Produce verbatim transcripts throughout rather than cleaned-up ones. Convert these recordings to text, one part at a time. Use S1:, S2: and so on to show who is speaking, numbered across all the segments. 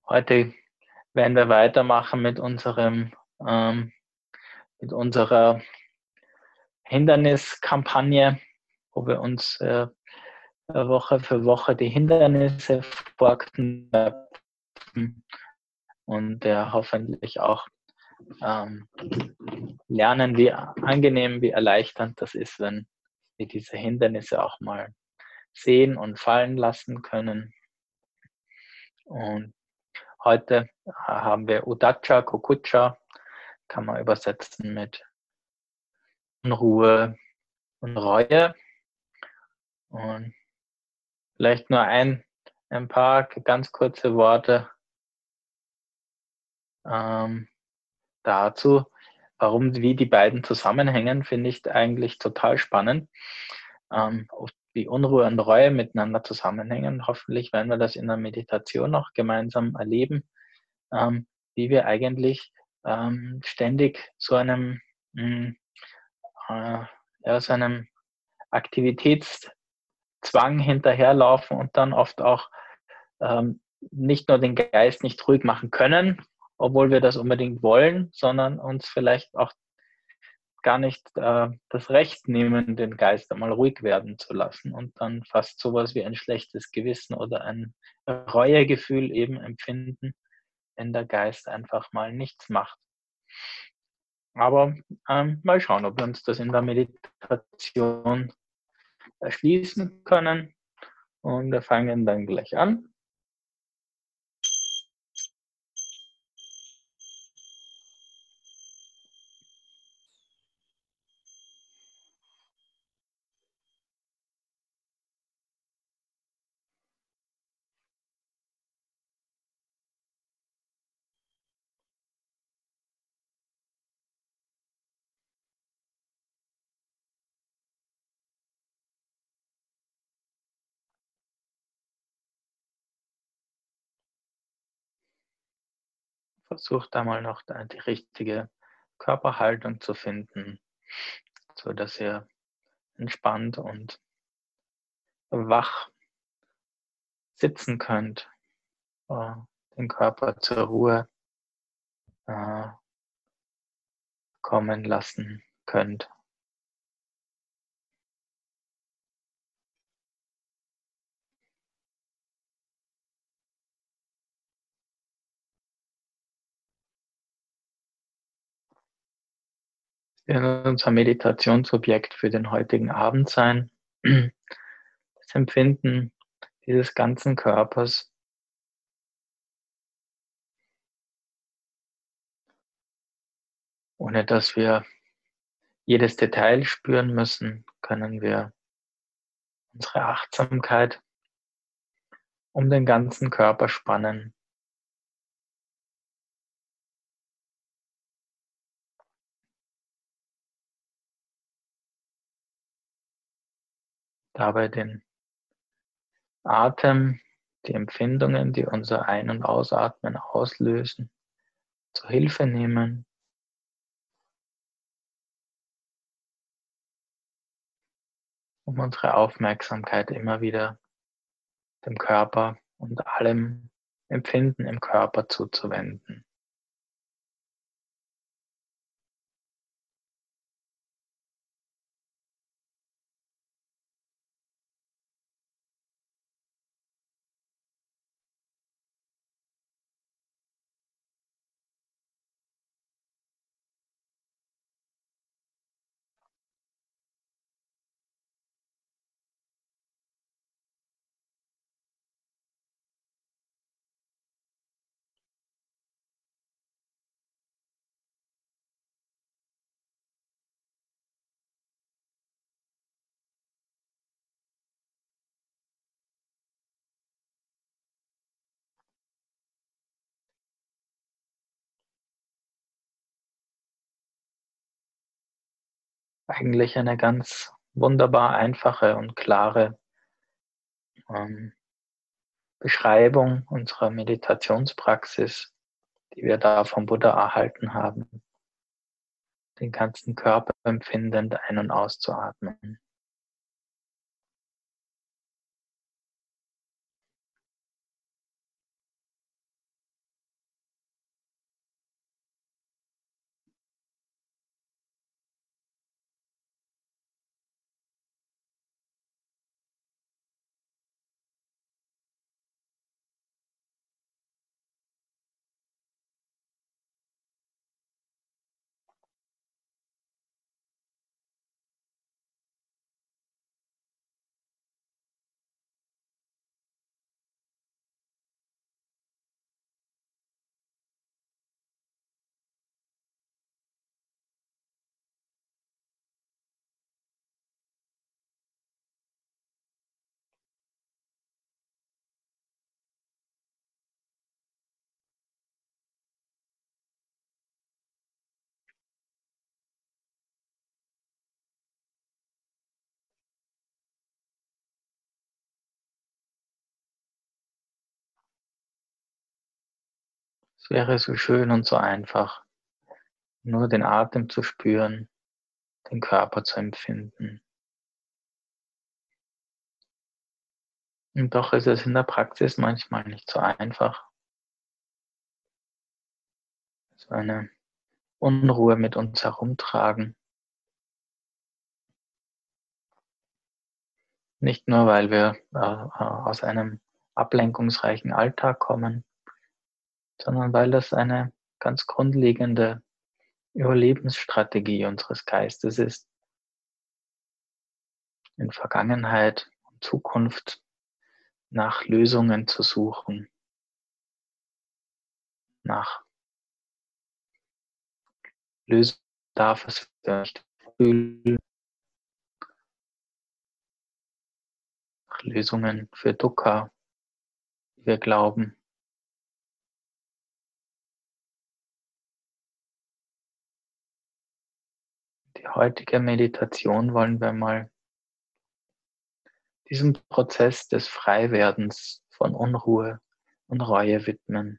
S1: Heute werden wir weitermachen mit unserem ähm, mit unserer Hinderniskampagne, wo wir uns äh, Woche für Woche die Hindernisse vorknöpfen und äh, hoffentlich auch ähm, lernen, wie angenehm, wie erleichternd das ist, wenn wir diese Hindernisse auch mal sehen und fallen lassen können. Und heute haben wir Uddhacca Kukucca, kann man übersetzen mit Unruhe und Reue. Und vielleicht nur ein, ein paar ganz kurze Worte ähm, dazu. Warum, wie die beiden zusammenhängen, finde ich eigentlich total spannend. Ähm, wie Unruhe und Reue miteinander zusammenhängen. Hoffentlich werden wir das in der Meditation noch gemeinsam erleben, ähm, wie wir eigentlich ähm, ständig so einem, mh, äh, ja, so einem Aktivitätszwang hinterherlaufen und dann oft auch ähm, nicht nur den Geist nicht ruhig machen können, obwohl wir das unbedingt wollen, sondern uns vielleicht auch gar nicht äh, das Recht nehmen, den Geist einmal ruhig werden zu lassen und dann fast sowas wie ein schlechtes Gewissen oder ein Reuegefühl eben empfinden, wenn der Geist einfach mal nichts macht. Aber ähm, mal schauen, ob wir uns das in der Meditation erschließen können. Und wir fangen dann gleich an. Versucht einmal noch die richtige Körperhaltung zu finden, so dass ihr entspannt und wach sitzen könnt, äh, den Körper zur Ruhe äh, kommen lassen könnt. Das wird unser Meditationsobjekt für den heutigen Abend sein. Das Empfinden dieses ganzen Körpers. Ohne dass wir jedes Detail spüren müssen, können wir unsere Achtsamkeit um den ganzen Körper spannen. Dabei den Atem, die Empfindungen, die unser Ein- und Ausatmen auslösen, zur Hilfe nehmen. Um unsere Aufmerksamkeit immer wieder dem Körper und allem Empfinden im Körper zuzuwenden. Eigentlich eine ganz wunderbar einfache und klare ähm, Beschreibung unserer Meditationspraxis, die wir da vom Buddha erhalten haben, den ganzen Körper empfindend ein- und auszuatmen. Es wäre so schön und so einfach, nur den Atem zu spüren, den Körper zu empfinden. Und doch ist es in der Praxis manchmal nicht so einfach, so eine Unruhe mit uns herumtragen. Nicht nur, weil wir äh, aus einem ablenkungsreichen Alltag kommen, sondern weil das eine ganz grundlegende Überlebensstrategie unseres Geistes ist, in Vergangenheit und Zukunft nach Lösungen zu suchen, nach Lösungen darf es wir nicht fühlen, nach Lösungen für Dukkha, wie wir glauben. Die heutige Meditation wollen wir mal diesem Prozess des Freiwerdens von Unruhe und Reue widmen.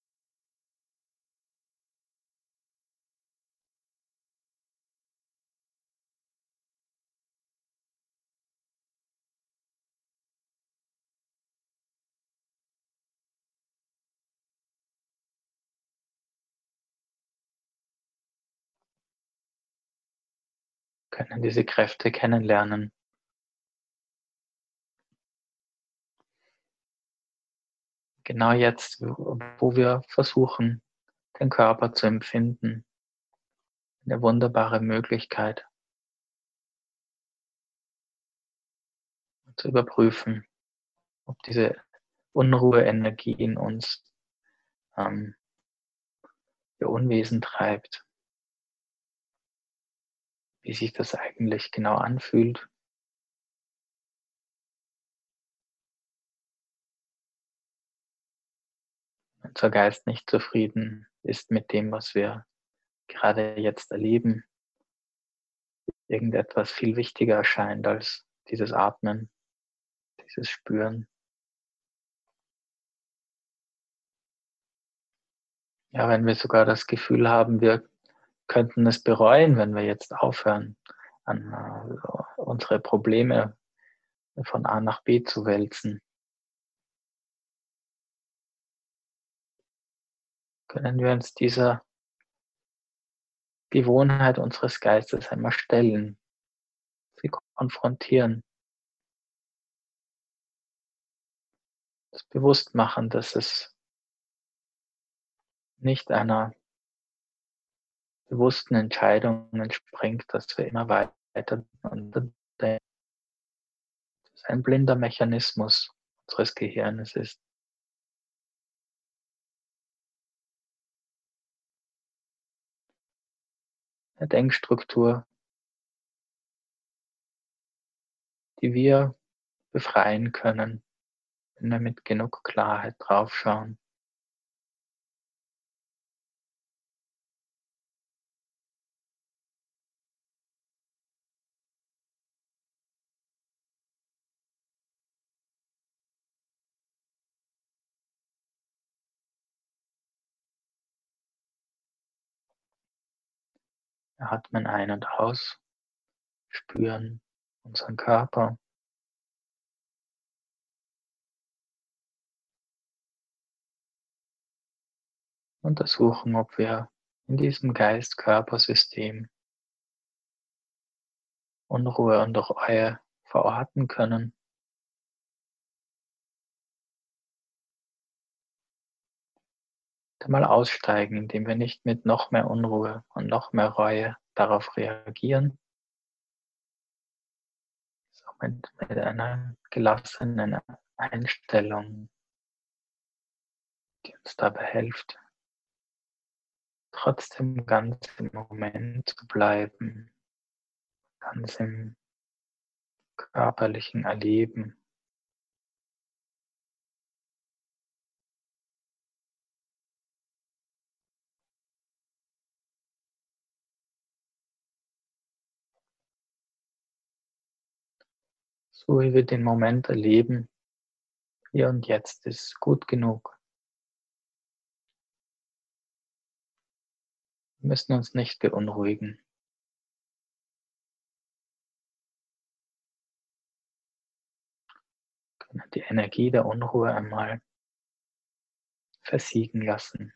S1: Wir können diese Kräfte kennenlernen. Genau jetzt, wo wir versuchen, den Körper zu empfinden. Eine wunderbare Möglichkeit, zu überprüfen, ob diese Unruhe-Energie in uns ähm, ihr Unwesen treibt, wie sich das eigentlich genau anfühlt. Unser Geist nicht zufrieden ist mit dem, was wir gerade jetzt erleben, irgendetwas viel wichtiger erscheint als dieses Atmen, dieses Spüren. Ja, wenn wir sogar das Gefühl haben, wir könnten es bereuen, wenn wir jetzt aufhören, an äh, unsere Probleme von A nach B zu wälzen, können wir uns dieser Gewohnheit unseres Geistes einmal stellen, sie konfrontieren, das bewusst machen, dass es nicht einer bewussten Entscheidung entspringt, dass wir immer weiter und das ein blinder Mechanismus unseres Gehirnes ist. Eine Denkstruktur, die wir befreien können, wenn wir mit genug Klarheit draufschauen. Wir atmen ein und aus, spüren unseren Körper. Untersuchen, ob wir in diesem Geist-Körper-System Unruhe und Reue verorten können. Mal aussteigen, indem wir nicht mit noch mehr Unruhe und noch mehr Reue darauf reagieren, sondern mit einer gelassenen Einstellung, die uns dabei hilft, trotzdem ganz im Moment zu bleiben, ganz im körperlichen Erleben. So wie wir den Moment erleben, hier und jetzt ist gut genug. Wir müssen uns nicht beunruhigen. Wir können die Energie der Unruhe einmal versiegen lassen.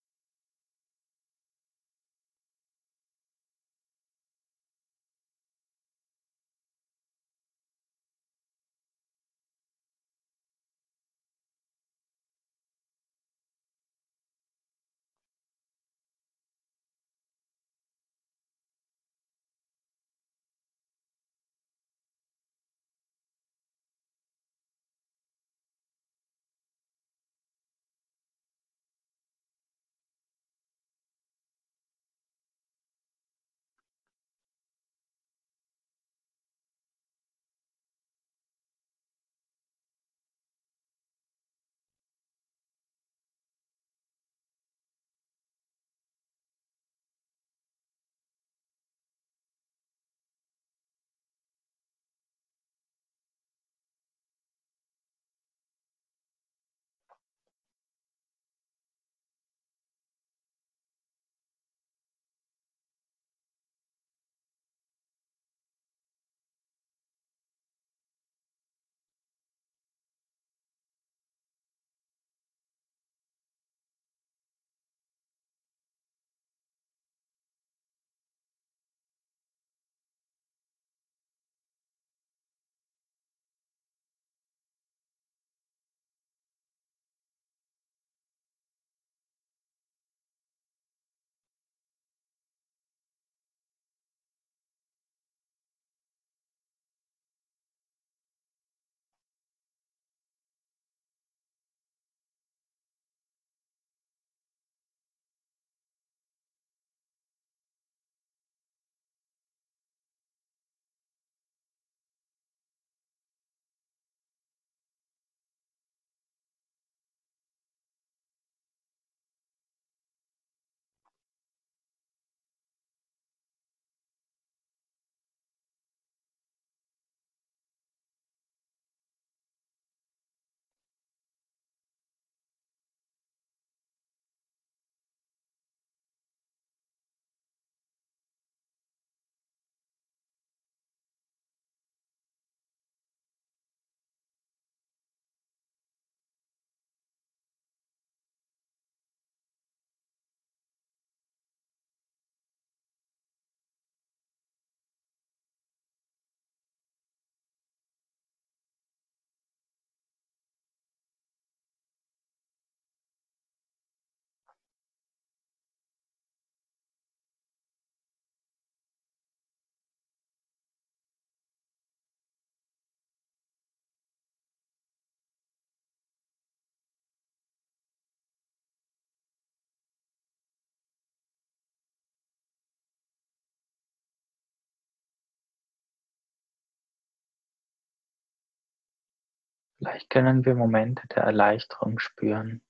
S1: Vielleicht können wir Momente der Erleichterung spüren,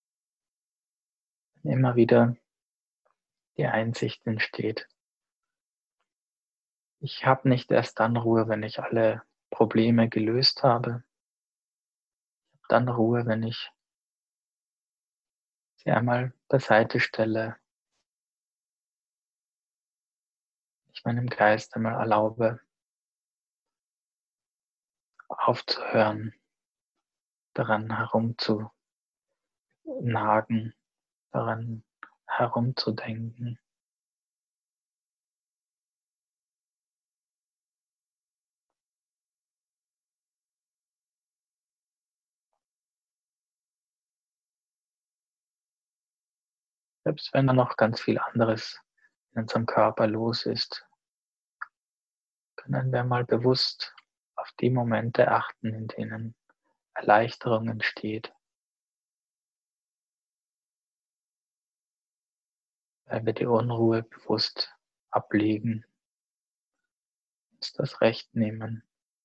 S1: wenn immer wieder die Einsicht entsteht. Ich habe nicht erst dann Ruhe, wenn ich alle Probleme gelöst habe. Ich habe dann Ruhe, wenn ich sie einmal beiseite stelle, ich meinem Geist einmal erlaube, aufzuhören, daran herumzunagen, daran herumzudenken. Selbst wenn da noch ganz viel anderes in unserem Körper los ist, können wir mal bewusst auf die Momente achten, in denen Erleichterung entsteht, weil wir die Unruhe bewusst ablegen, uns das Recht nehmen,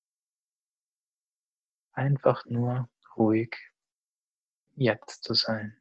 S1: einfach nur ruhig jetzt zu sein.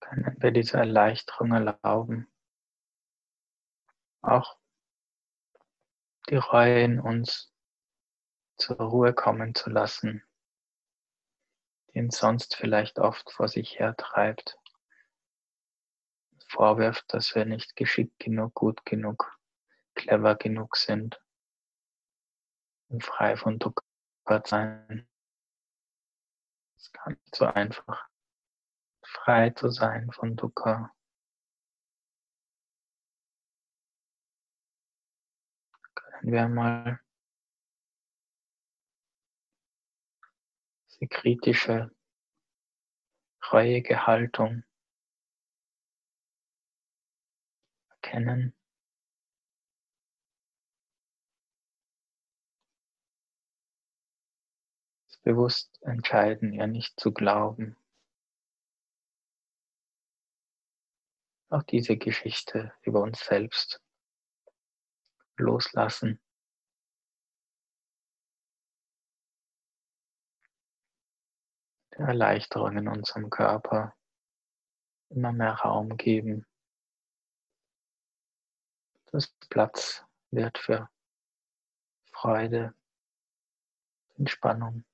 S1: können wir diese Erleichterung erlauben, auch die Reue in uns zur Ruhe kommen zu lassen, die ihn sonst vielleicht oft vor sich hertreibt, vorwirft, dass wir nicht geschickt genug, gut genug, clever genug sind, um frei von Druck zu sein. Es ist gar nicht so einfach, frei zu sein von Dukkha. Können wir mal diese kritische, reuige Haltung erkennen, bewusst entscheiden, ihr nicht zu glauben. Auch diese Geschichte über uns selbst loslassen. Der Erleichterung in unserem Körper immer mehr Raum geben, dass Platz wird für Freude, Entspannung.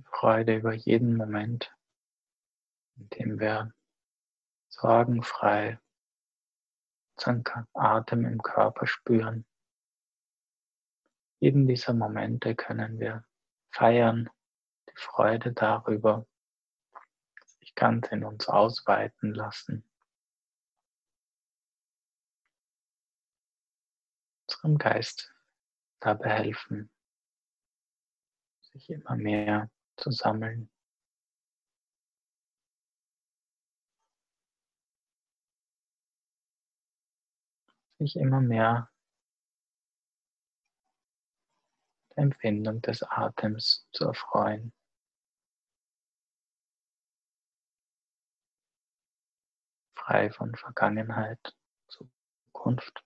S1: Freude über jeden Moment, in dem wir sorgenfrei unseren Ka- Atem im Körper spüren. Jeden dieser Momente können wir feiern, die Freude darüber, sich ganz in uns ausweiten lassen, unserem Geist dabei helfen, sich immer mehr zu sammeln, sich immer mehr der Empfindung des Atems zu erfreuen, frei von Vergangenheit, Zukunft.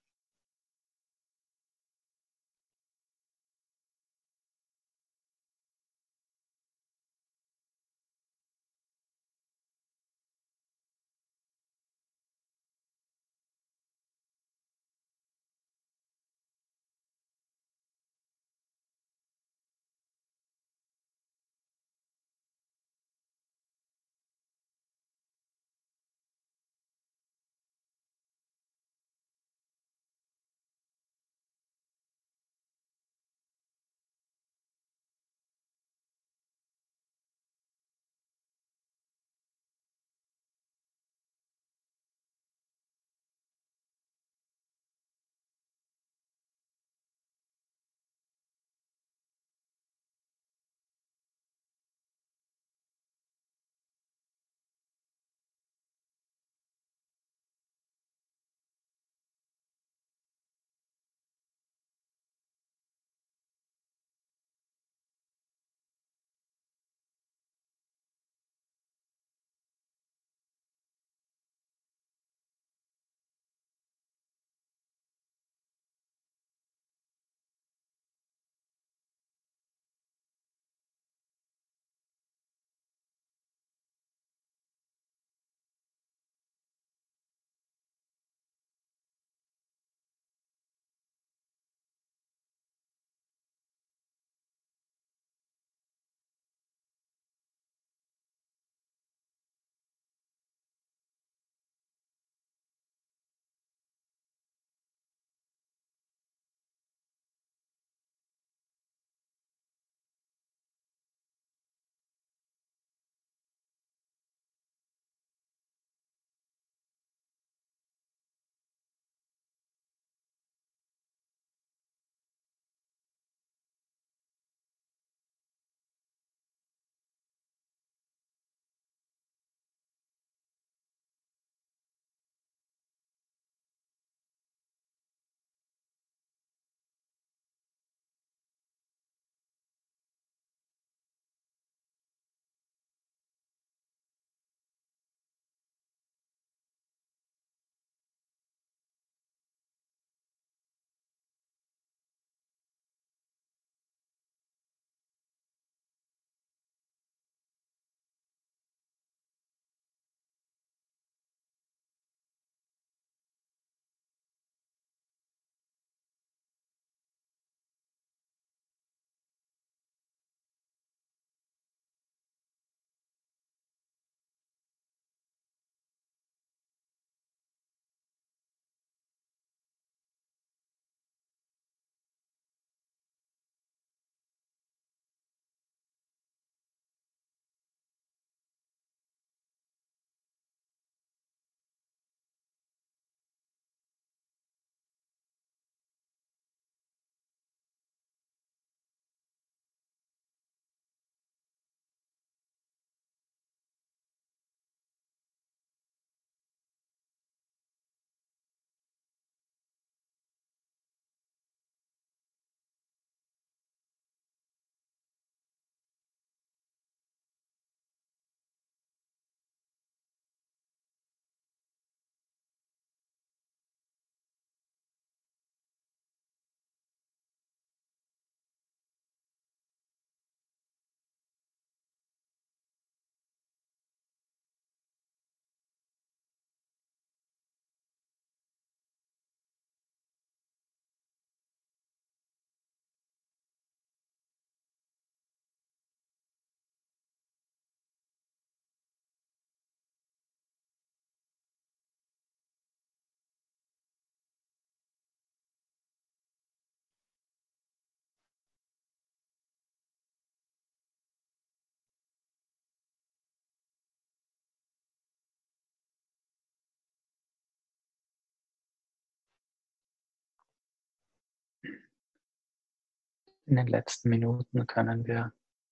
S1: In den letzten Minuten können wir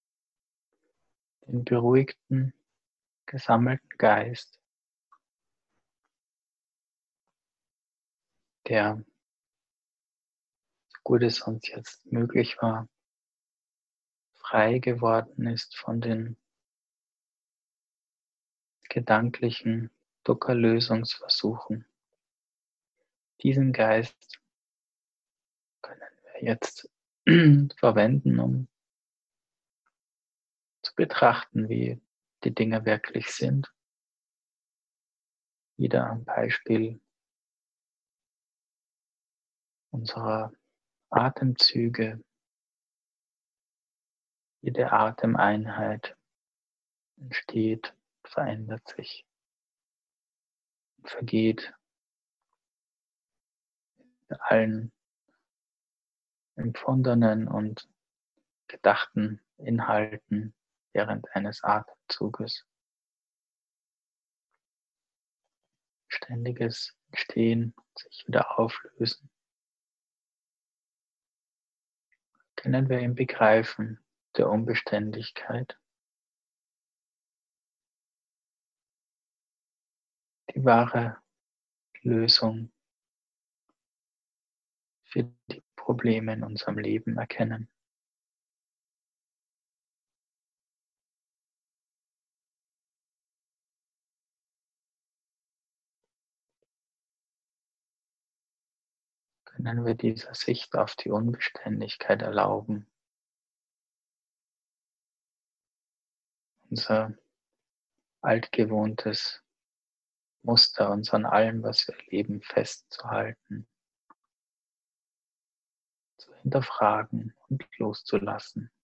S1: den beruhigten, gesammelten Geist, der, so gut es uns jetzt möglich war, frei geworden ist von den gedanklichen Dukkha-Lösungsversuchen. Diesen Geist können wir jetzt verwenden, um zu betrachten, wie die Dinge wirklich sind. Wieder am Beispiel unserer Atemzüge. Jede Atemeinheit entsteht, verändert sich, vergeht mit allen empfundenen und gedachten Inhalten während eines Atemzuges. Ständiges Entstehen, sich wieder auflösen. Können wir im Begreifen der Unbeständigkeit die wahre Lösung für die Probleme in unserem Leben erkennen. Können wir dieser Sicht auf die Unbeständigkeit erlauben, unser altgewohntes Muster, uns an allem, was wir erleben, festzuhalten, zu hinterfragen und loszulassen.